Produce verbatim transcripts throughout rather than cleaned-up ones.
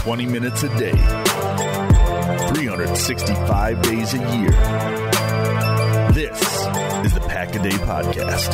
twenty minutes a day, three hundred sixty-five days a year. This is the Pack a Day Podcast.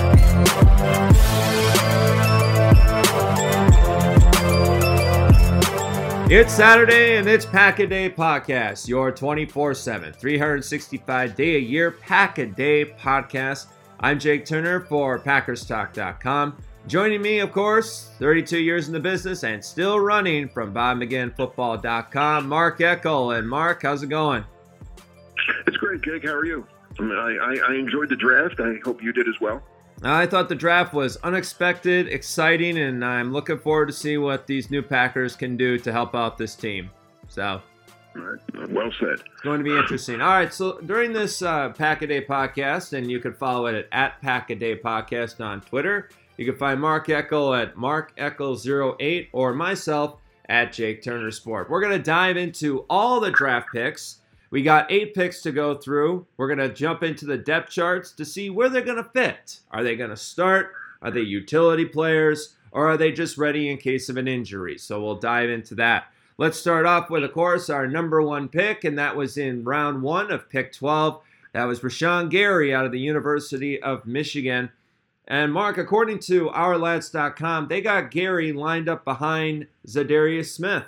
It's Saturday and it's Pack a Day Podcast, your twenty-four seven, three hundred sixty-five day a year Pack a Day Podcast. I'm Jake Turner for Packers Talk dot com. Joining me, of course, thirty-two years in the business and still running from Bob McGinn Football dot com, Mark Eckel. And Mark, how's it going? It's great, Jake. How are you? I, mean, I, I, I enjoyed the draft. I hope you did as well. I thought the draft was unexpected, exciting, and I'm looking forward to see what these new Packers can do to help out this team. So, all right. Well said. It's going to be interesting. All right, so during this uh, Pack a Day Podcast, and you can follow it at, at Pack a Day Podcast on Twitter. You can find Mark Eckel at Mark Eckel zero eight or myself at Jake Turner Sport. We're going to dive into all the draft picks. We got eight picks to go through. We're going to jump into the depth charts to see where they're going to fit. Are they going to start? Are they utility players? Or are they just ready in case of an injury? So we'll dive into that. Let's start off with, of course, our number one pick, and that was in round one of pick twelve. That was Rashan Gary out of the University of Michigan. And Mark, according to our lads dot com, they got Gary lined up behind Za'Darius Smith.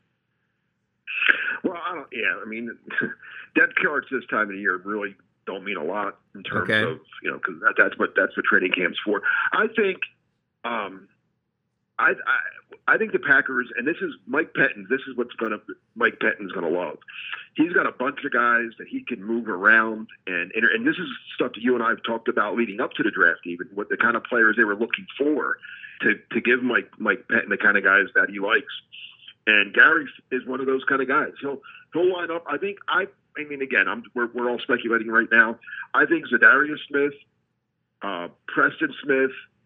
Well, I don't. Yeah, I mean, depth charts this time of the year really don't mean a lot in terms okay. of you know because that, that's what that's what training camp's for. I think, um, I, I I think the Packers, and this is Mike Pettine. This is what's gonna Mike Pettine's gonna love. He's got a bunch of guys that he can move around, and, and and this is stuff that you and I have talked about leading up to the draft, even what the kind of players they were looking for to to give Mike Mike Pettine the kind of guys that he likes. And Gary is one of those kind of guys. He'll he'll line up. I think I I mean again, I'm we're we're all speculating right now. I think Za'Darius Smith, uh, Preston Smith,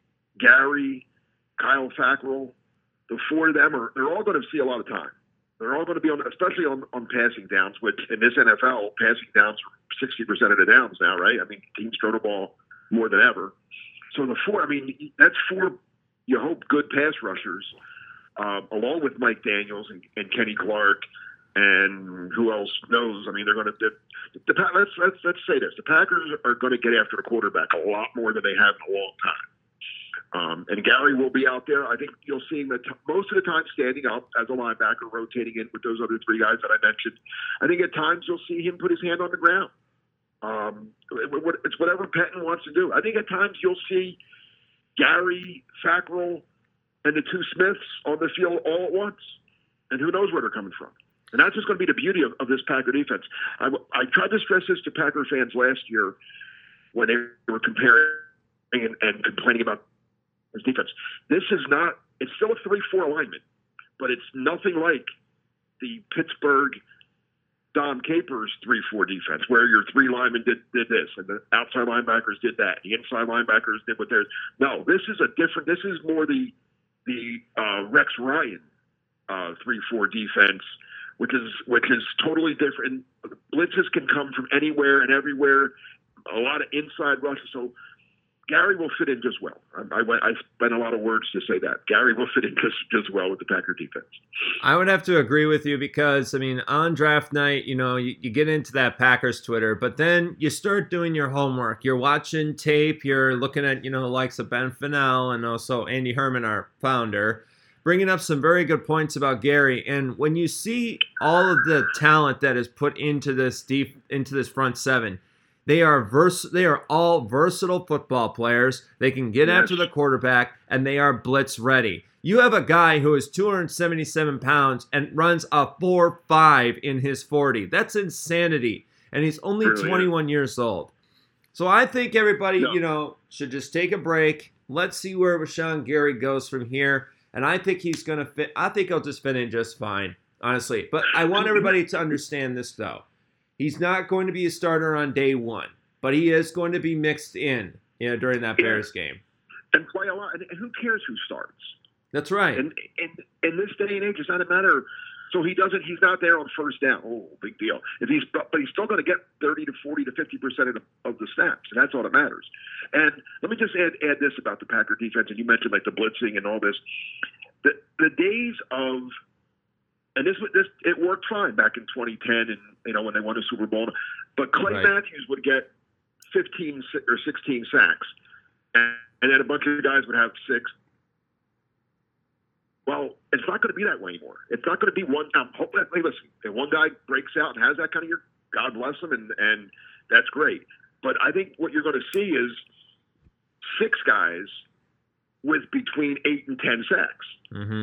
Gary, Kyle Fackrell, the four of them are they're all going to see a lot of time. They're all going to be on, especially on, on passing downs, which in this N F L, passing downs are sixty percent of the downs now, right? I mean, teams throw the ball more than ever. So the four, I mean, that's four, you hope, good pass rushers, uh, along with Mike Daniels and, and Kenny Clark, and who else knows? I mean, they're going to, the, the, let's, let's, let's say this. The Packers are going to get after the quarterback a lot more than they have in a long time. Um, and Gary will be out there. I think you'll see him at t- most of the time standing up as a linebacker, rotating in with those other three guys that I mentioned. I think at times you'll see him put his hand on the ground. Um, it, it, it's whatever Pettine wants to do. I think at times you'll see Gary, Fackrell, and the two Smiths on the field all at once. And who knows where they're coming from. And that's just going to be the beauty of, of this Packer defense. I, I tried to stress this to Packer fans last year when they were comparing and, and complaining about defense. This is not, it's still a three four alignment, but it's nothing like the Pittsburgh Dom Capers three four defense, where your three linemen did, did this, and the outside linebackers did that, the inside linebackers did what theirs. No, this is a different, this is more the the uh, Rex Ryan uh, three four defense, which is which is totally different. Blitzes can come from anywhere and everywhere, a lot of inside rushes, so Gary will fit in just well. I, I, went, I spent a lot of words to say that. Gary will fit in just, just well with the Packer defense. I would have to agree with you because, I mean, on draft night, you know, you, you get into that Packers Twitter, but then you start doing your homework. You're watching tape. You're looking at, you know, the likes of Ben Fennell and also Andy Herman, our founder, bringing up some very good points about Gary. And when you see all of the talent that is put into this deep, into this front seven, They are vers- They are all versatile football players. They can get yes. after the quarterback, and they are blitz ready. You have a guy who is two hundred seventy-seven pounds and runs a four five in his forty. That's insanity, and he's only Brilliant. twenty-one years old. So I think everybody, no. you know, should just take a break. Let's see where Rashan Gary goes from here, and I think he's going to fit. I think he'll just fit in just fine, honestly. But I want everybody to understand this, though. He's not going to be a starter on day one, but he is going to be mixed in, you know, during that Bears game. And play a lot. And who cares who starts? That's right. And in this day and age, it's not a matter. So he doesn't. He's not there on first down. Oh, big deal. If he's, but he's still going to get thirty to forty to fifty percent of the, of the snaps, and that's all that matters. And let me just add add this about the Packer defense. And you mentioned like the blitzing and all this. The the days of and this this it worked fine back in twenty ten, and you know when they won the Super Bowl. But Clay Right. Matthews would get fifteen or sixteen sacks, and, and then a bunch of guys would have six. Well, it's not going to be that way anymore. It's not going to be one. Um, hopefully, listen, if one guy breaks out and has that kind of year, God bless him, and and that's great. But I think what you're going to see is six guys with between eight and ten sacks. Mm-hmm.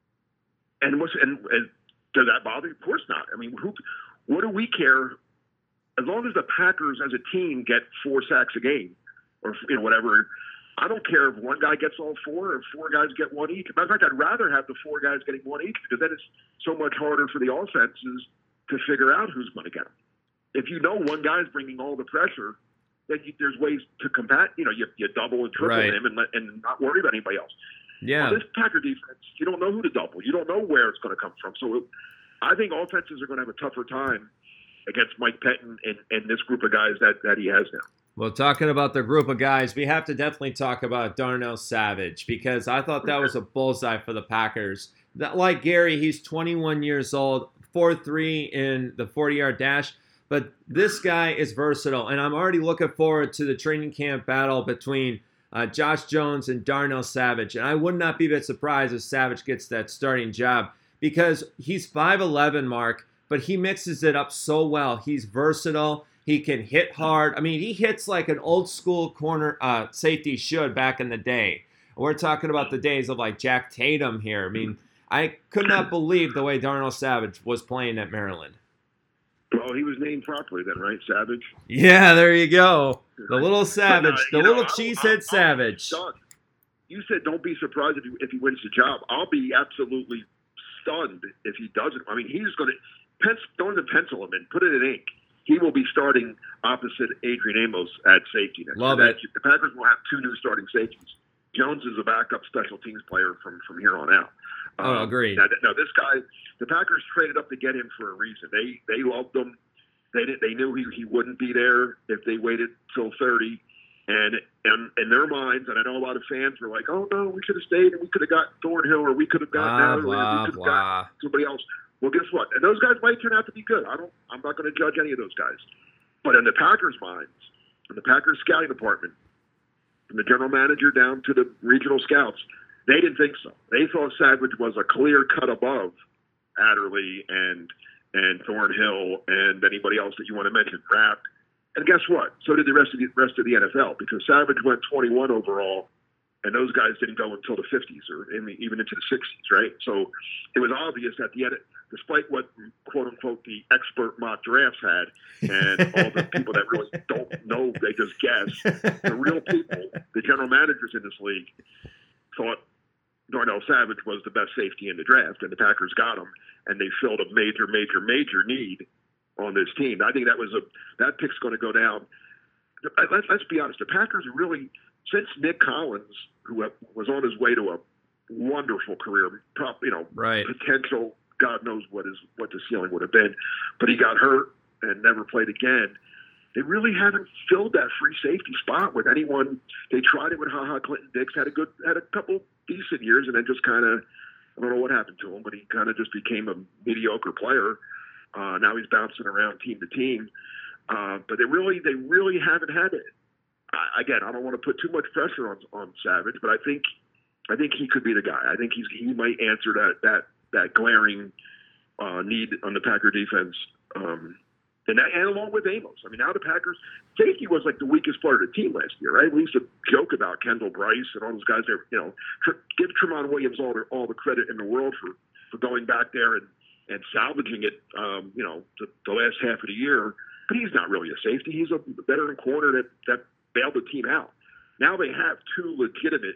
And what's and, and does that bother you? Of course not. I mean, who? What do we care? As long as the Packers as a team get four sacks a game, or you know whatever. I don't care if one guy gets all four or four guys get one each. Matter of fact, I'd rather have the four guys getting one each because then it's so much harder for the offenses to figure out who's going to get them. If you know one guy's bringing all the pressure, then you, there's ways to combat. You know, you, you double and triple Right. him and, let, and not worry about anybody else. Yeah. Well, this Packer defense, you don't know who to double. You don't know where it's going to come from. So it, I think offenses are going to have a tougher time against Mike Pettin and, and this group of guys that, that he has now. Well, talking about the group of guys, we have to definitely talk about Darnell Savage because I thought that was a bullseye for the Packers. That, like Gary, he's twenty-one years old, four three in the forty-yard dash. But this guy is versatile, and I'm already looking forward to the training camp battle between uh, Josh Jones and Darnell Savage. And I would not be a bit surprised if Savage gets that starting job because he's five eleven, Mark, but he mixes it up so well. He's versatile. He can hit hard. I mean, he hits like an old school corner uh, safety should back in the day. We're talking about the days of like Jack Tatum here. I mean, I could not believe the way Darnell Savage was playing at Maryland. Well, he was named properly then, right? Savage? Yeah, there you go. The little Savage, But, uh, the you know, little I'll- cheesehead I'll- Savage. Stunned. You said don't be surprised if he, if he wins the job. I'll be absolutely stunned if he doesn't. I mean, he's going to pen, don't even pencil him in, put it in ink. He will be starting opposite Adrian Amos at safety next. Love year. it. The Packers will have two new starting safeties. Jones is a backup special teams player from, from here on out. Oh, Um, agreed. Now, now, this guy, the Packers traded up to get him for a reason. They they loved him. They did, they knew he, he wouldn't be there if they waited till thirty. And, and in their minds, and I know a lot of fans were like, "Oh no, we should have stayed, and we could have got Thornhill, or we could have gotten Blah, out, or we blah, could have blah. got somebody else." Well, guess what? And those guys might turn out to be good. I don't. I'm not going to judge any of those guys. But in the Packers' minds, in the Packers scouting department, from the general manager down to the regional scouts, they didn't think so. They thought Savage was a clear cut above Adderley and and Thornhill and anybody else that you want to mention, Rapp. And guess what? So did the rest of the rest of the N F L because Savage went twenty-one overall, and those guys didn't go until the fifties or in the, even into the sixties, right? So it was obvious at the end, despite what quote unquote the expert mock drafts had, and all the people that really don't know, they just guess. The real people, the general managers in this league, thought Darnell Savage was the best safety in the draft, and the Packers got him, and they filled a major, major, major need on this team. I think that was a that pick's going to go down. Let's, let's be honest. The Packers are really, since Nick Collins, who was on his way to a wonderful career, you know, Right. potential, God knows what his what the ceiling would have been, but he got hurt and never played again. They really haven't filled that free safety spot with anyone. They tried it with Ha Ha Clinton Dix, had a good, had a couple decent years, and then just kind of, I don't know what happened to him, but he kind of just became a mediocre player. Uh, now he's bouncing around team to team, uh, but they really, they really haven't had it. I, again, I don't want to put too much pressure on on Savage, but I think, I think he could be the guy. I think he's he might answer that that that glaring uh, need on the Packer defense. Um, And, that, and along with Amos. I mean, now the Packers, safety was like the weakest part of the team last year, right? We used to joke about Kendall Bryce and all those guys there, you know, tr- give Tremont Williams all the, all the credit in the world for, for going back there and, and salvaging it, um, you know, the, the last half of the year. But he's not really a safety. He's a veteran corner that, that bailed the team out. Now they have two legitimate,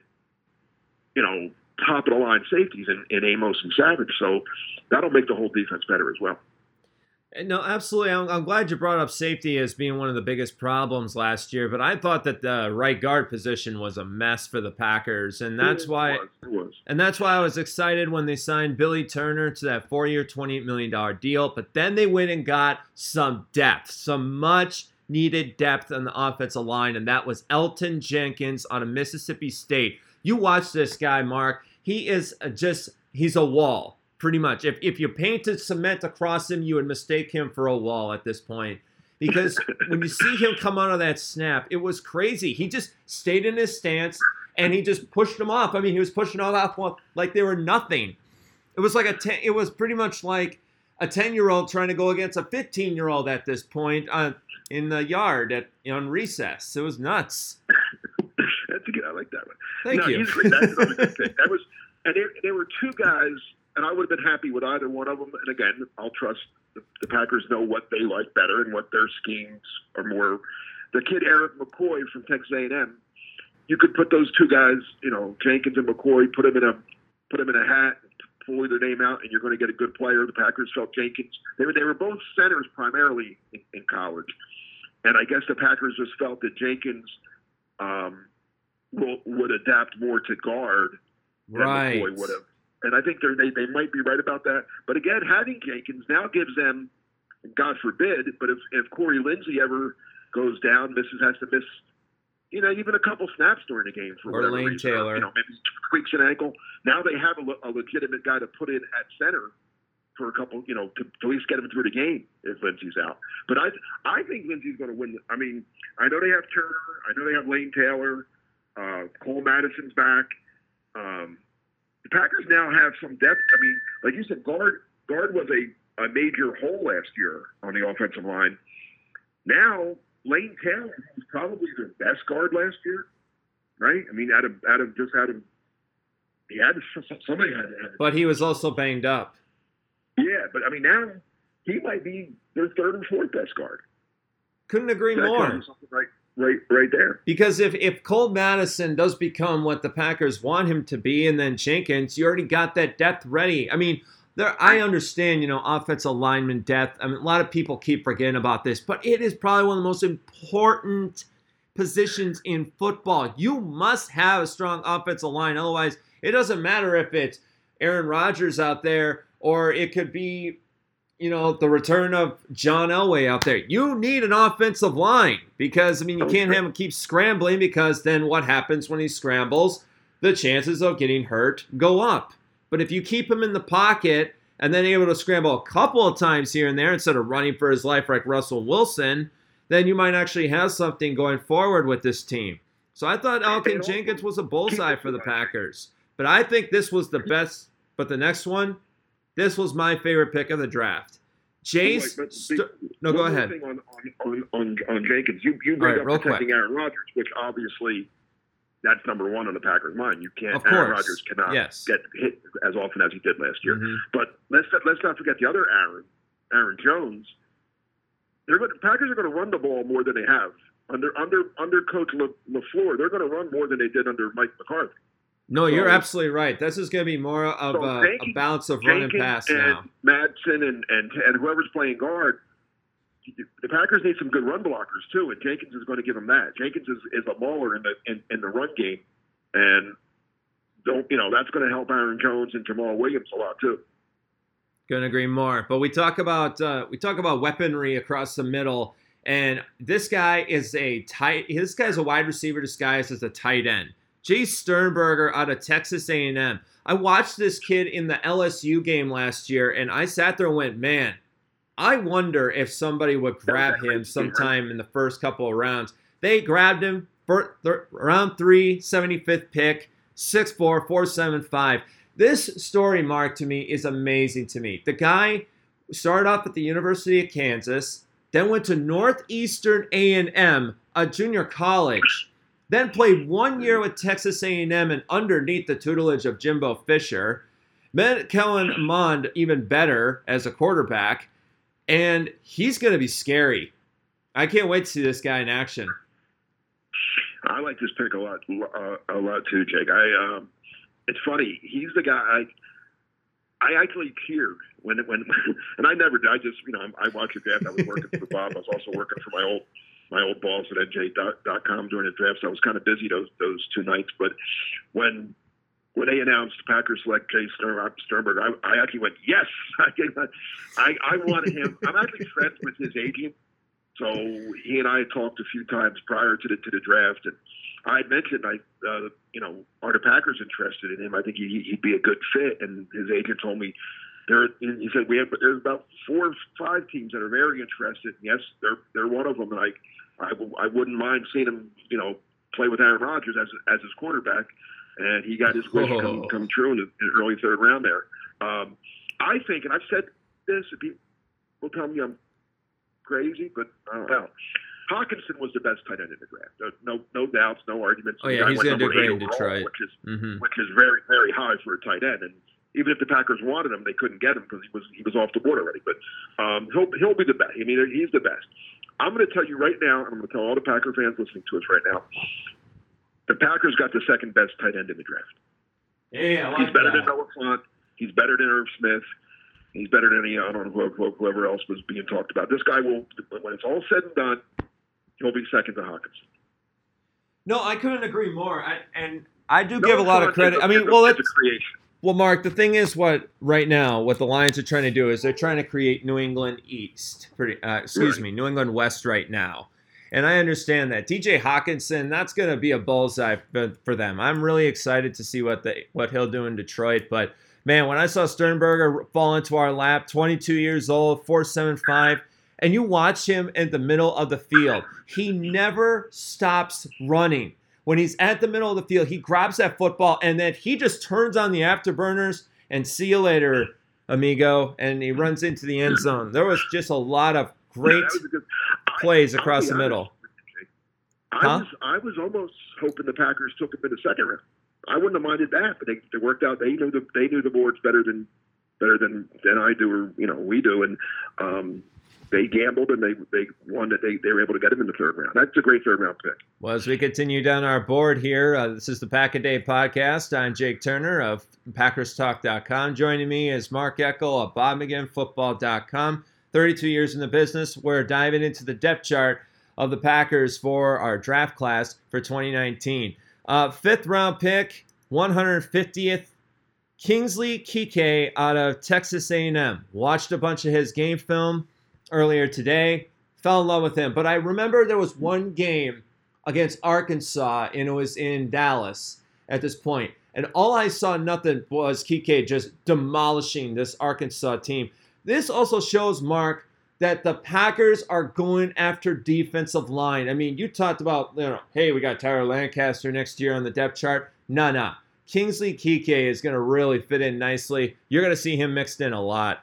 you know, top-of-the-line safeties in, in Amos and Savage. So that'll make the whole defense better as well. No, absolutely. I'm, I'm glad you brought up safety as being one of the biggest problems last year, but I thought that the right guard position was a mess for the Packers, and that's It why was, it was. and that's why I was excited when they signed Billy Turner to that four-year, twenty-eight million dollars deal, but then they went and got some depth, some much-needed depth on the offensive line, and that was Elton Jenkins out of Mississippi State. You watch this guy, Mark. He is just, he's a wall. pretty much. If if you painted cement across him, you would mistake him for a wall at this point. Because when you see him come out of that snap, it was crazy. He just stayed in his stance, and he just pushed them off. I mean, he was pushing them off like they were nothing. It was like a ten, it was pretty much like a ten-year-old trying to go against a fifteen-year-old at this point on, in the yard at on recess. It was nuts. That's a good. I like that one. Thank no, you. He's great. That's another good pick. That was, and there, there were two guys, and I would have been happy with either one of them. And again, I'll trust the, the Packers know what they like better and what their schemes are more. The kid Eric McCoy from Texas A and M. You could put those two guys, you know, Jenkins and McCoy, put them in a put them in a hat, pull their name out, and you're going to get a good player. The Packers felt Jenkins. They were they were both centers primarily in, in college, and I guess the Packers just felt that Jenkins um, will, would adapt more to guard than Right. McCoy would have. And I think they they might be right about that. But again, having Jenkins now gives them, God forbid, but if if Corey Lindsey ever goes down, misses has to miss. You know, even a couple snaps during the game for Or whatever Lane reason. Taylor. You know, maybe tweaks an ankle. Now they have a, le- a legitimate guy to put in at center for a couple, you know, to, to at least get him through the game if Lindsey's out. But I I think Lindsey's going to win. I mean, I know they have Turner. I know they have Lane Taylor. Uh, Cole Madison's back. Um, the Packers now have some depth. I mean, like you said, guard guard was a, a major hole last year on the offensive line. Now, Lane Taylor was probably their best guard last year, right? I mean, out of out of just out of he had somebody had to. But he was also banged up. Yeah, but I mean now he might be their third and fourth best guard. Couldn't agree That more. tells you something right, right, right there. Because if, if Cole Madison does become what the Packers want him to be, and then Jenkins, you already got that depth ready. I mean, there I understand, you know, offensive lineman depth. I mean, a lot of people keep forgetting about this, but it is probably one of the most important positions in football. You must have a strong offensive line. Otherwise, it doesn't matter if it's Aaron Rodgers out there or it could be, you know, the return of John Elway out there. You need an offensive line because, I mean, you can't have him keep scrambling because then what happens when he scrambles? The chances of getting hurt go up. But if you keep him in the pocket and then able to scramble a couple of times here and there instead of running for his life like Russell Wilson, then you might actually have something going forward with this team. So I thought Elgton Jenkins was a bullseye for the Packers. But I think this was the best. But the next one, this was my favorite pick of the draft. Jace. Right, St- the, no, go one more ahead. thing on, on, on, on Jenkins, you, you bring All right, up real protecting quick. Aaron Rodgers, which obviously that's number one on the Packers' mind. You can't. Of Aaron course. Rodgers cannot Yes. get hit as often as he did last year. Mhm. But let's let's not forget the other Aaron, Aaron Jones. They're going, Packers are going to run the ball more than they have under under under Coach Le, LaFleur. They're going to run more than they did under Mike McCarthy. No, you're So- absolutely right. This is going to be more of So a, a Jenkins- balance of run and Jenkins pass and now. Madsen and, and and whoever's playing guard. The Packers need some good run blockers too, and Jenkins is going to give them that. Jenkins is, is a mauler in the in, in the run game, and don't you know that's going to help Aaron Jones and Jamal Williams a lot too. Couldn't agree more. But we talk about uh, we talk about weaponry across the middle, and this guy is a tight. This guy's a wide receiver disguised as a tight end. Jace Sternberger out of Texas A and M. I watched this kid in the L S U game last year, and I sat there and went, man, I wonder if somebody would grab him sometime in the first couple of rounds. They grabbed him for th- round three, seventy-fifth pick, six four, four seventy-five. This story, Mark, to me is amazing to me. The guy started off at the University of Kansas, then went to Northeastern A and M, a junior college, then played one year with Texas A and M and underneath the tutelage of Jimbo Fisher, met Kellen Mond even better as a quarterback, and he's going to be scary. I can't wait to see this guy in action. I like this pick a lot, uh, a lot too, Jake. I um, it's funny. He's the guy. I I actually cheered when when, and I never did. I just you know I watched the draft. I was working for Bob. I was also working for my old my old boss at N J dot com during the draft. So I was kind of busy those those two nights. But when when they announced the Packers select Jace Sternberger, I, I actually went yes. I I I wanted him. I'm actually friends with his agent. So he and I had talked a few times prior to the to the draft, and I had mentioned, I uh, you know, are the Packers interested in him? I think he, he'd be a good fit. And his agent told me, There, he said we have. There's about four or five teams that are very interested. Yes, they're they're one of them, and I, I, I wouldn't mind seeing him, you know, play with Aaron Rodgers as as his quarterback, and he got his wish oh. come come true in the, in the early third round there. Um, I think, and I've said this, and people tell me I'm crazy, but I don't know. Hawkinson was the best tight end in the draft. No, no doubts, no arguments. Oh yeah, he's going to do great in Detroit, which is mm-hmm. which is very very high for a tight end. And even if the Packers wanted him, they couldn't get him because he was he was off the board already. But um, he'll he'll be the best. I mean, he's the best. I'm going to tell you right now, and I'm going to tell all the Packer fans listening to us right now, the Packers got the second best tight end in the draft. Yeah, I like he's better that. than Noah Fant. He's better than Irv Smith. He's better than any I don't know whoever else was being talked about. This guy will, when it's all said and done, he'll be second to Hawkinson. No, I couldn't agree more. I, and I do Noah give a lot Fant of credit. is a, I mean, is a, well, is it's a creation. Well, Mark, the thing is, what right now, what the Lions are trying to do is they're trying to create New England East, pretty, uh, excuse right. me, New England West right now. And I understand that. D J Hawkinson, that's going to be a bullseye for, for them. I'm really excited to see what the, what he'll do in Detroit. But, man, when I saw Sternberger fall into our lap, twenty-two years old, four seven five, and you watch him in the middle of the field, he never stops running. When he's at the middle of the field, he grabs that football, and then he just turns on the afterburners and see you later, amigo, and he runs into the end zone. There was just a lot of great Yeah, good, plays I, across the middle. I huh? was I was almost hoping the Packers took him in the second round. I wouldn't have minded that, but they, they worked out. They knew the they knew the boards better than better than, than I do, or you know we do, and um, they gambled and they they won that they, they were able to get him in the third round. That's a great third round pick. Well, as we continue down our board here, uh, this is the Pack a Day podcast. I'm Jake Turner of Packers Talk dot com. Joining me is Mark Eckel of Bob McGinn Football dot com. thirty-two years in the business. We're diving into the depth chart of the Packers for our draft class for twenty nineteen. Uh, fifth round pick, one hundred fiftieth, Kingsley Keke out of Texas A and M. Watched a bunch of his game film earlier today. Fell in love with him. But I remember there was one game against Arkansas, and it was in Dallas at this point. And all I saw nothing was Keke just demolishing this Arkansas team. This also shows, Mark, that the Packers are going after defensive line. I mean, you talked about, you know, hey, we got Tyler Lancaster next year on the depth chart. No, no. Kingsley Keke is going to really fit in nicely. You're going to see him mixed in a lot.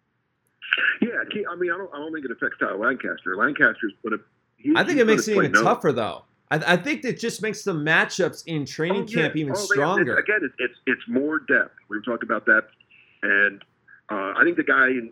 Yeah, I mean, I don't, I don't think it affects Tyler Lancaster. Lancaster's going to. I think it makes it even tougher, though. I, I think it just makes the matchups in training oh, yeah. camp even oh, stronger. Again, it's, it's it's more depth. We were talking about that, and uh, I think the guy. In,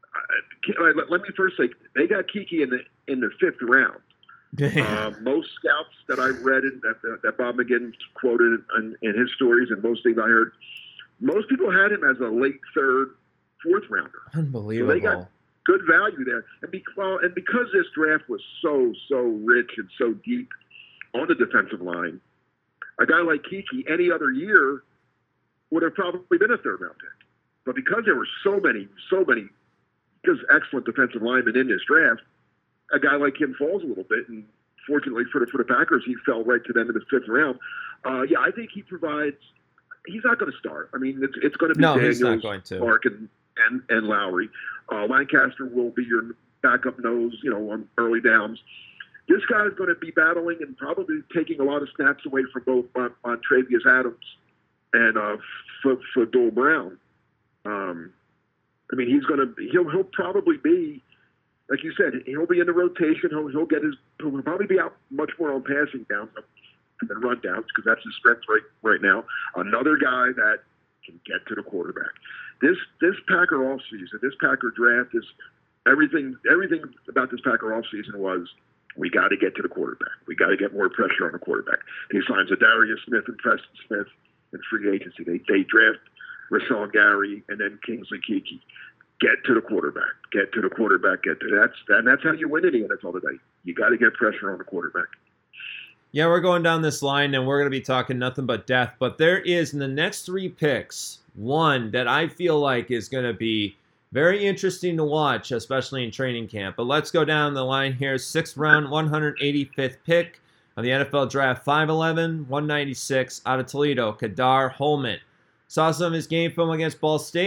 uh, let, let me first say they got Keke in the in the fifth round. uh, most scouts that I read in, that, that Bob McGinn quoted in, in his stories, and most things I heard, most people had him as a late third, fourth rounder. Unbelievable. So they got good value there, and because and because this draft was so so rich and so deep on the defensive line, a guy like Keke any other year would have probably been a third round pick. But because there were so many, so many just excellent defensive linemen in this draft, a guy like him falls a little bit. And fortunately for the, for the Packers, he fell right to them in the fifth round. Uh, yeah, I think he provides. He's not going to start. I mean, it's it's going to be no, Daniels, he's not going to. Clark, and and, and Lowry. Uh, Lancaster will be your backup nose, you know, on early downs. This guy is going to be battling and probably taking a lot of snaps away from both Mont- Montravius Adams and uh, F- Fadol Brown. Um, I mean, he's going to he'll he'll probably be, like you said, he'll be in the rotation. He'll he'll get his he'll probably be out much more on passing downs than run downs because that's his strength right right now. Another guy that can get to the quarterback. This this Packer offseason, this Packer draft is everything. Everything about this Packer offseason was we got to get to the quarterback. We got to get more pressure on the quarterback. He signs a Darius Smith and Preston Smith in free agency. They they draft Rashawn Gary and then Kingsley Keke. Get to the quarterback. Get to the quarterback. Get to that's and that's how you win in the N F L today. You got to get pressure on the quarterback. Yeah, we're going down this line, and we're going to be talking nothing but death. But there is, in the next three picks, one that I feel like is going to be very interesting to watch, especially in training camp. But let's go down the line here. Sixth round, one hundred eighty-fifth pick of the N F L Draft, five eleven, one ninety-six, out of Toledo, Kadar Holman. Saw some of his game film against Ball State.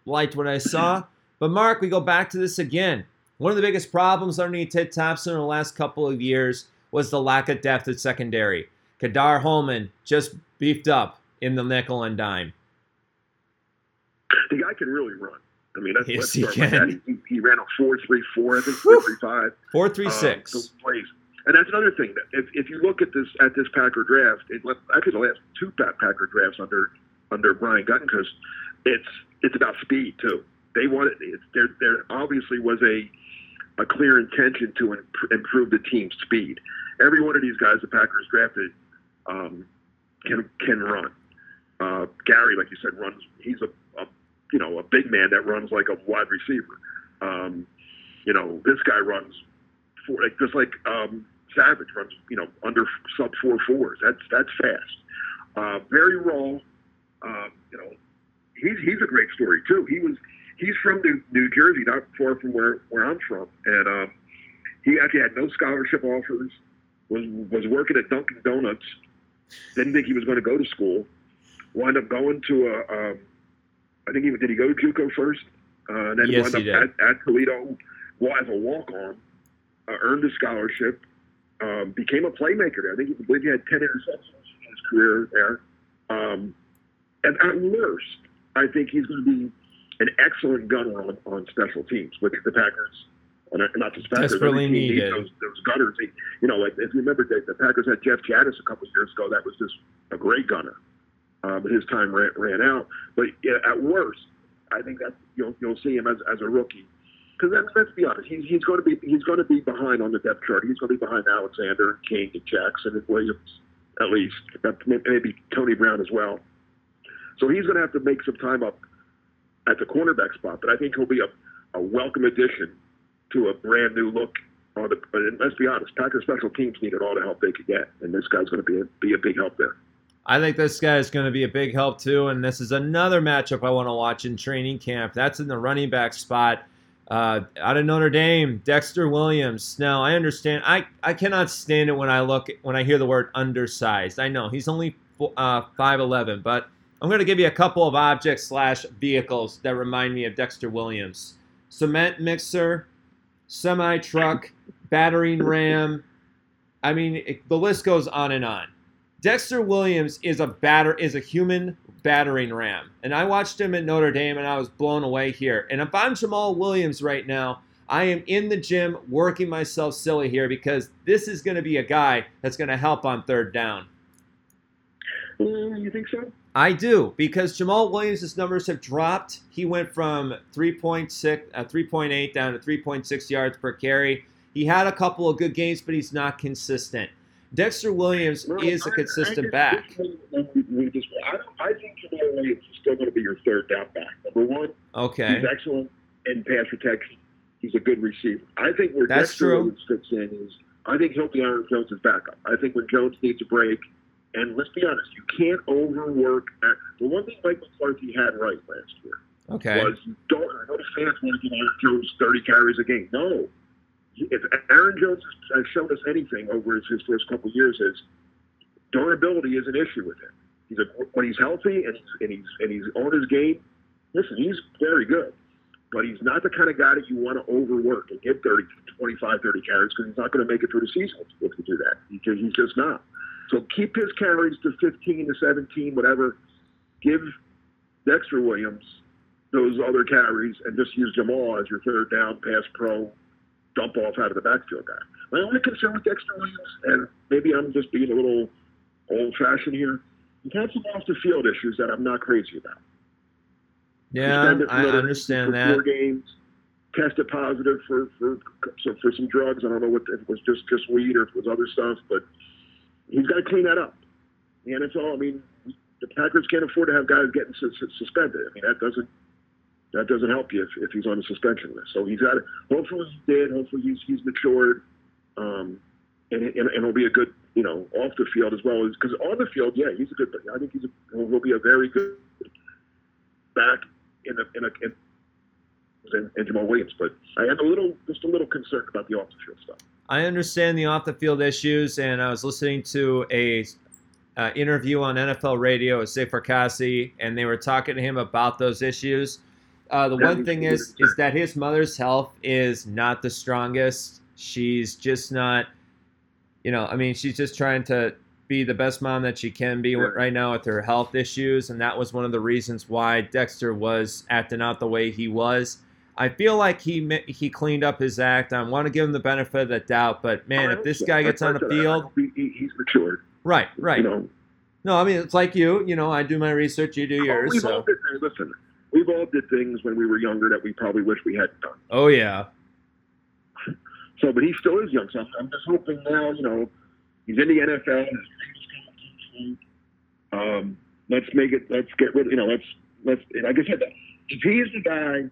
liked what I saw. But, Mark, we go back to this again. One of the biggest problems underneath Ted Thompson in the last couple of years was the lack of depth at secondary. Kadar Holman just beefed up in the nickel and dime. The guy can really run. I mean, that's yes, let's he start can. with that. He, he ran a four three four, I think, four three five. four three six. Um, so plays. And that's another thing. That if, if you look at this at this Packer draft, it, actually the last two Packer drafts under under Brian Gutekunst, it's it's about speed too. They wanted it, there there obviously was a a clear intention to imp- improve the team's speed. Every one of these guys the Packers drafted um, can can run. Uh, Gary, like you said, runs. He's a, a you know a big man that runs like a wide receiver. Um, you know this guy runs four, like just like um, Savage runs. You know under sub four fours. That's that's fast. Uh, very raw. Uh, you know he's he's a great story too. He was. He's from New, New Jersey, not far from where, where I'm from, and um, he actually had no scholarship offers. Was was working at Dunkin' Donuts. Didn't think he was going to go to school. Wound up going to a. Um, I think he did. He go to JUCO first, uh, and then yes, wound up at, at Toledo as a walk-on. Uh, earned a scholarship. Um, became a playmaker there. I think he believe he had ten interceptions in his career there. Um, and at worst, I think he's going to be an excellent gunner on, on special teams, which the Packers, and not just Packers, desperately need needed. Those, those gunners. They, you know, like if you remember, the, the Packers had Jeff Jadis a couple of years ago. That was just a great gunner. Um, but his time ran, ran out. But yeah, at worst, I think that you'll you'll see him as, as a rookie. Because let's be honest, he's he's going to be he's going to be behind on the depth chart. He's going to be behind Alexander and King and Jackson and Williams, at least maybe Tony Brown as well. So he's going to have to make some time up at the cornerback spot, but I think he'll be a, a welcome addition to a brand new look on the. And let's be honest, Packers special teams needed all the help they could get, and this guy's going to be a, be a big help there. I think this guy is going to be a big help too, and this is another matchup I want to watch in training camp. That's in the running back spot. Uh, out of Notre Dame, Dexter Williams. Now, I understand. I, I cannot stand it when I look when I hear the word undersized. I know he's only uh, five eleven, but I'm going to give you a couple of objects slash vehicles that remind me of Dexter Williams. Cement mixer, semi-truck, battering ram. I mean, it, the list goes on and on. Dexter Williams is a batter is a human battering ram. And I watched him at Notre Dame, and I was blown away here. And if I'm Jamal Williams right now, I am in the gym working myself silly here because this is going to be a guy that's going to help on third down. Mm, you think so? I do, because Jamal Williams' numbers have dropped. He went from three point six, uh, three point eight down to three point six yards per carry. He had a couple of good games, but he's not consistent. Dexter Williams no, is a consistent I, I back. We just, I, don't, I think Jamal Williams is still going to be your third down back. Number one, okay, he's excellent in pass protection. He's a good receiver. I think where That's Dexter true. Williams fits in is I think he'll be Aaron Jones' backup. I think when Jones needs a break, and let's be honest, you can't overwork. The one thing Mike McCarthy had right last year okay. was you don't. I know the fans want to give Aaron Jones thirty carries a game. No, if Aaron Jones has shown us anything over his, his first couple of years, is durability is an issue with him. He's a, when he's healthy and he's and he's and he's on his game. Listen, he's very good, but he's not the kind of guy that you want to overwork and get thirty, twenty-five, thirty carries because he's not going to make it through the season if you do that. Because he's just not. So keep his carries to fifteen to seventeen, whatever. Give Dexter Williams those other carries and just use Jamal as your third down, pass pro, dump off out of the backfield guy. My only concern with Dexter Williams, and maybe I'm just being a little old-fashioned here, he's had some off-the-field issues that I'm not crazy about. Yeah, I understand for that. Four games, tested positive for for so for some drugs. I don't know what if it was just just weed or if it was other stuff, but he's got to clean that up. The N F L, I mean, the Packers can't afford to have guys getting su- su- suspended. I mean, that doesn't that doesn't help you if, if he's on the suspension list. So he's got to. Hopefully he did. Hopefully he's he's matured, um, and, and and it'll be a good, you know, off the field as well as because on the field, yeah, he's a good. I think he's a, he'll be a very good back in a in a. In, And, and Jamal Williams, but I am a little, just a little concerned about the off-the-field stuff. I understand the off-the-field issues, and I was listening to a uh, interview on N F L radio with Zay Farkasi, and they were talking to him about those issues. Uh, the Yeah, one he's thing a good is, is that his mother's health is not the strongest. She's just not, you know, I mean, she's just trying to be the best mom that she can be Yeah. right now with her health issues, and that was one of the reasons why Dexter was acting out the way he was. I feel like he ma- he cleaned up his act. I want to give him the benefit of the doubt, but man, if this guy gets on the field, he, he, he's matured. right, right. You know, No, I mean it's like you. You know, I do my research, you do oh, yours. we've all So, did, listen, we've all did things when we were younger that we probably wish we hadn't done. oh yeah, So, but he still is young. So I'm, I'm just hoping now, you know, he's in the N F L. Um, let's make it. Let's get rid. You know, let's let's. Like I said, if he is the guy,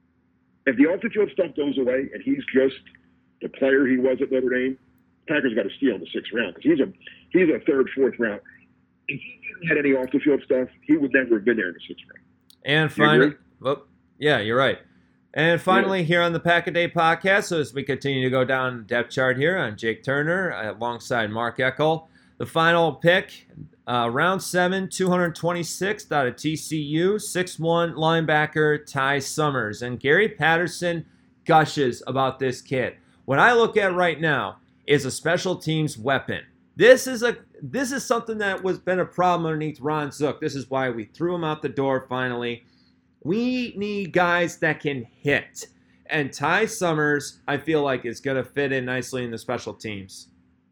if the off-the-field stuff goes away and he's just the player he was at Notre Dame, Packers got to steal in the sixth round because he's a he's a third, fourth round. If he didn't had any off-the-field stuff, he would never have been there in the sixth round. and finally, well, yeah, you're right. And finally, here on the Pack a Day podcast, so as we continue to go down the depth chart here on Jake Turner alongside Mark Eckel, the final pick, uh, round seven, two twenty-six out of T C U, six one linebacker Ty Summers. And Gary Patterson gushes about this kid. What I look at right now is a special teams weapon. This is a this is something that was been a problem underneath Ron Zook. This is why we threw him out the door finally. We need guys that can hit. And Ty Summers, I feel like, is going to fit in nicely in the special teams.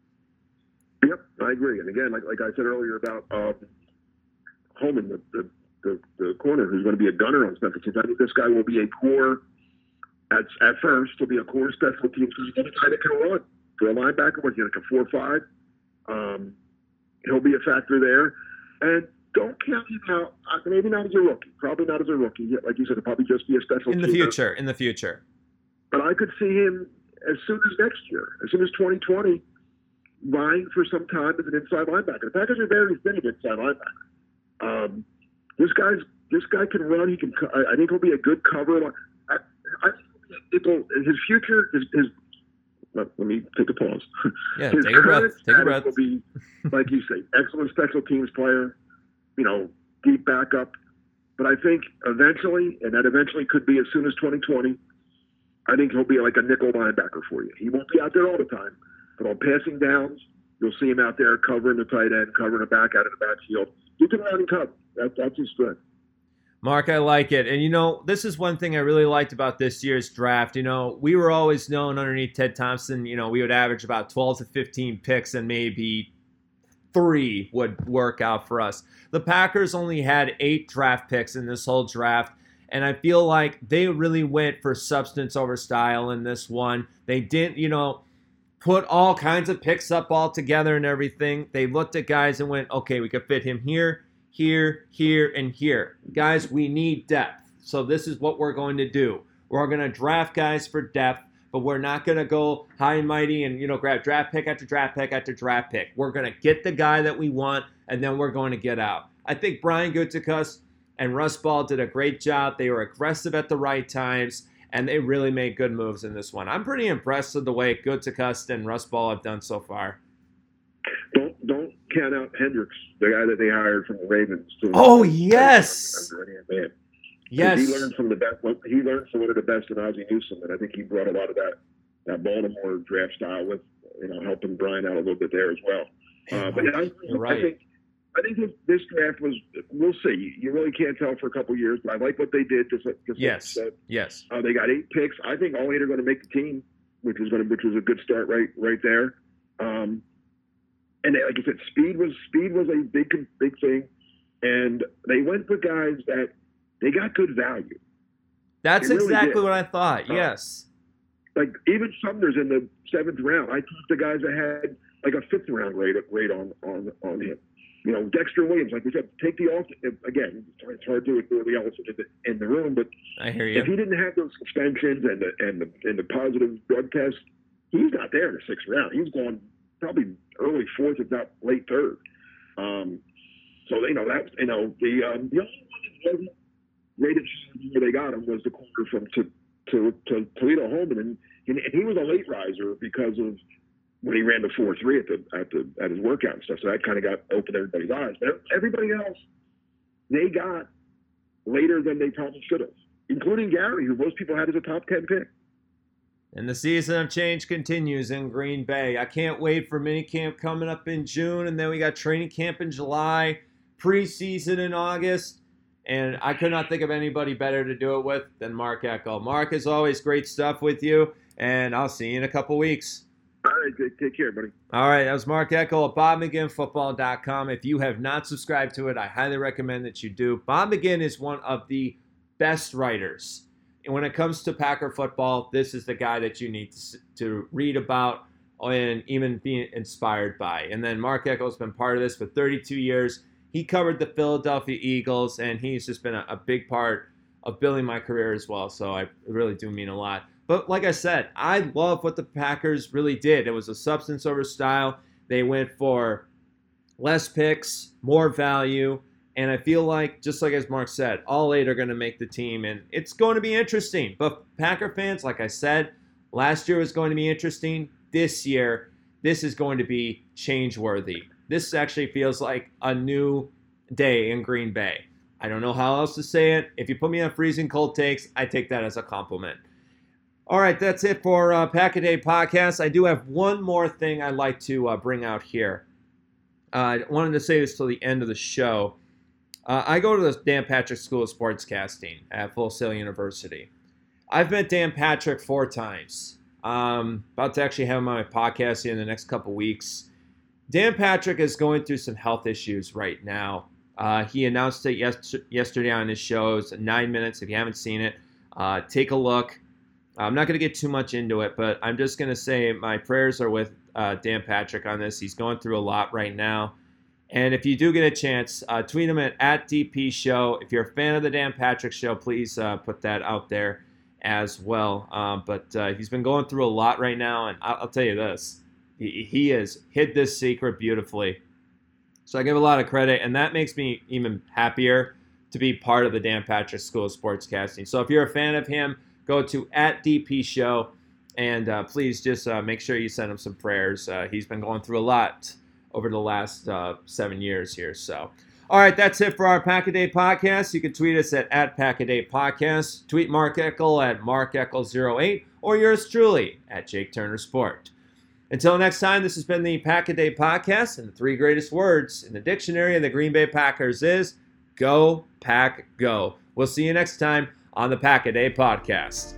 Yep, I agree. And again, like like I said earlier about um, Holman, the, the, the, the corner who's going to be a gunner on special teams, I think this guy will be a core, at, at first, he'll be a core special teams because he's going to try to can run. For a linebacker, what's he like a four five? Um, he'll be a factor there. And don't count him out. Maybe not as a rookie. Probably not as a rookie. Like you said, it'll probably just be a special In the teamer. future, in the future. But I could see him as soon as next year, as soon as twenty twenty, vying for some time as an inside linebacker. The Packers are very thin at inside linebacker. Um, this guy's this guy can run. He can. I, I think he'll be a good cover. I, I, it'll, his future is. His, let, let me take a pause. Yeah, his take a breath. current Take a status breath. will be, like you say, excellent special teams player. You know, deep backup. But I think eventually, and that eventually could be as soon as twenty twenty, I think he'll be like a nickel linebacker for you. He won't be out there all the time, but on passing downs, you'll see him out there covering the tight end, covering the back out of the backfield. He can run and cover. That, that's his strength. Mark, I like it. And, you know, this is one thing I really liked about this year's draft. You know, we were always known underneath Ted Thompson, you know, we would average about twelve to fifteen picks and maybe three would work out for us. The Packers only had eight draft picks in this whole draft, and I feel like they really went for substance over style in this one. They didn't, you know, put all kinds of picks up all together and everything. They looked at guys and went, okay, we could fit him here, here, here, and here. Guys, we need depth, so this is what we're going to do. We're going to draft guys for depth, but we're not going to go high and mighty and, you know, grab draft pick after draft pick after draft pick. We're going to get the guy that we want, and then we're going to get out. I think Brian Gutekunst and Russ Ball did a great job. They were aggressive at the right times, and they really made good moves in this one. I'm pretty impressed with the way Gutekunst and Russ Ball have done so far. Don't don't count out Hendricks, the guy that they hired from the Ravens. To Oh, yes. Man. Yes. He learned from the best. He learned from one of the best in Ozzie Newsome, and I think he brought a lot of that that Baltimore draft style with, you know, helping Brian out a little bit there as well. Uh, but yeah, I, You're right. I think I think this, this draft was. We'll see. You really can't tell for a couple of years, but I like what they did. Just, like- just Yes. like you said. Yes. Uh, they got eight picks. I think all eight are going to make the team, which was going to, which was a good start right right there. Um, and they, like I said, speed was speed was a big big thing, and they went for guys that they got good value. That's They really exactly did. what I thought. Uh, Yes. Like even Sumner's in the seventh round. I took the guys that had like a fifth round rate rate on on on him. You know, Dexter Williams, like we said, take the off. Again, it's hard to do it with the elephant in the, in the room, but I hear if he you. didn't have those suspensions and the and the and the positive drug test, he's not there in the sixth round. He's going probably early fourth, if not late third. Um, so you know that you know the um, the only one that wasn't rated where they got him was the corner from to to, to Toledo Holman, and, and he was a late riser because of when he ran the four three at the at the at his workout and stuff. So that kind of got opened everybody's eyes. But everybody else, they got later than they probably should have. including Gary, who most people had as a top ten pick. And the season of change continues in Green Bay. I can't wait for minicamp coming up in June, and then we got training camp in July, preseason in August, and I could not think of anybody better to do it with than Mark Eckel. Mark, as always, great stuff with you, and I'll see you in a couple weeks. All right, take care, buddy. All right, that was Mark Eckel at bob mcginn football dot com. If you have not subscribed to it, I highly recommend that you do. Bob McGinn is one of the best writers. And when it comes to Packer football, this is the guy that you need to, to read about and even be inspired by. And then Mark Eckel has been part of this for thirty-two years. He covered the Philadelphia Eagles, and he's just been a, a big part of building my career as well. So I really do mean a lot. But like I said, I love what the Packers really did. It was a substance over style. They went for less picks, more value. And I feel like, just like as Mark said, all eight are going to make the team, and it's going to be interesting. But Packer fans, like I said, last year was going to be interesting. This year, this is going to be change-worthy. This actually feels like a new day in Green Bay. I don't know how else to say it. If you put me on freezing cold takes, I take that as a compliment. All right, that's it for uh, Pack a Day Podcast. I do have one more thing I'd like to uh, bring out here. Uh, I wanted to say this till the end of the show. Uh, I go to the Dan Patrick School of Sportscasting at Full Sail University. I've met Dan Patrick four times. Um, about to actually have him on my podcast here in the next couple weeks. Dan Patrick is going through some health issues right now. Uh, he announced it yes- yesterday on his show. It's nine minutes. If you haven't seen it, uh, take a look. I'm not going to get too much into it, but I'm just going to say my prayers are with uh, Dan Patrick on this. He's going through a lot right now. And if you do get a chance, uh, tweet him at, at D P Show. If you're a fan of the Dan Patrick Show, please uh, put that out there as well. Um, but uh, he's been going through a lot right now, and I'll, I'll tell you this. He, he has hid this secret beautifully. So I give a lot of credit, and that makes me even happier to be part of the Dan Patrick School of Sportscasting. So if you're a fan of him, go to at D P Show, and uh, please just uh, make sure you send him some prayers. Uh, he's been going through a lot over the last uh, seven years here. So, all right, that's it for our Pack a Day Podcast. You can tweet us at, at Pack a Day Podcast. Tweet Mark Eckel at Mark Eckel zero eight, or yours truly at Jake Turner Sport. Until next time, this has been the Pack a Day Podcast, and the three greatest words in the dictionary of the Green Bay Packers is Go, Pack, Go. We'll see you next time on the Pack a Day Podcast.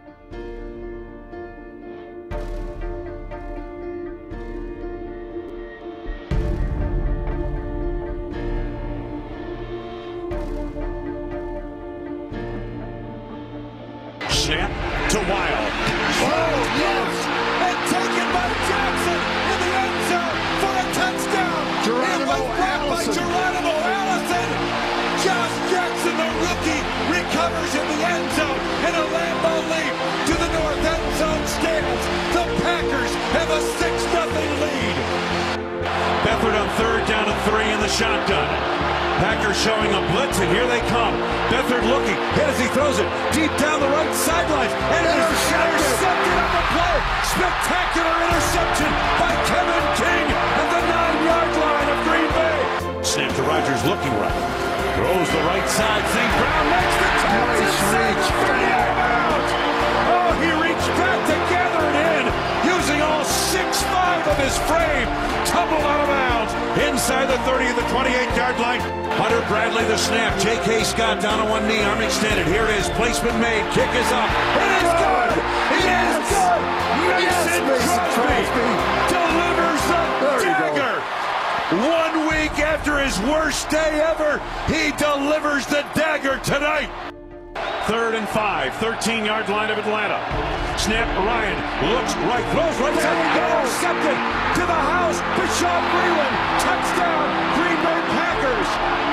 Snap to Wild. Oh, yes! And taken by Jackson in the end zone for a touchdown. Geronimo it was brought by Geronimo Allison. Josh Jackson, the rookie, recovers in the end zone in a Lambeau leap to the north end zone stands. The Packers have a six nothing lead. Beathard on third down and three in the shotgun. Packers showing a blitz, and here they come. Beathard looking, hit as he throws it deep down the right sideline, and it is intercepted on the play. Spectacular interception by Kevin King at the nine-yard line of Green Bay. Snap to Rodgers looking right. Throws the right side. Saint Brown makes the catch. thirty-yard out. Oh, he reached back to gather it in, using all six five of his frame. Tumbled out of bounds inside the thirty of the twenty-eight-yard line. Hunter Bradley the snap. J K. Scott down on one knee, arm extended. Here it is. Placement made. Kick is up. It is good. It is good. Mason Crosby delivers the dagger. One week after his worst day ever, he delivers the dagger tonight. Third and five, thirteen-yard line of Atlanta. Snap, Ryan looks right, throws right side, intercepted to the house. Bashaud Breeland, touchdown, Green Bay Packers.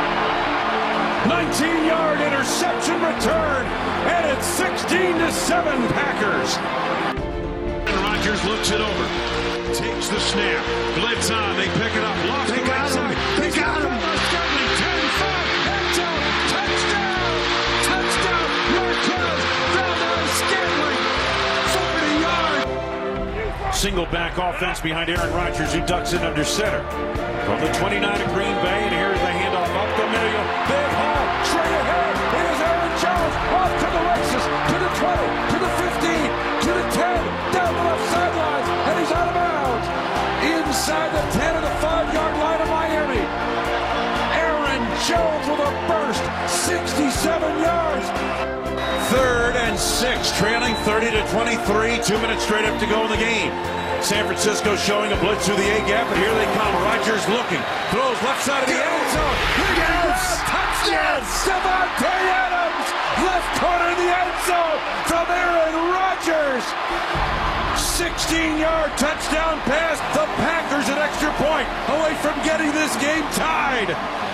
nineteen-yard interception return, and it's sixteen to seven Packers. And Rodgers looks it over, takes the snap, blitz on, they pick it up, lost the right side. They got him. ten five, end zone, touchdown, touchdown, Marquez, Valdez-Scantling, forty yards. Single back offense behind Aaron Rodgers, who ducks in under center. From the twenty-nine of Green Bay, and here's the handoff up the middle. Big hole, straight ahead. It is Aaron Jones off to the six, trailing thirty to twenty-three. Two minutes straight up to go in the game. San Francisco showing a blitz through the A gap, and here they come. Rodgers looking, throws left side of the end zone. Yes! Touchdown! Yes! Davante Adams, left corner of the end zone from Aaron Rodgers. sixteen-yard touchdown pass. The Packers an extra point away from getting this game tied.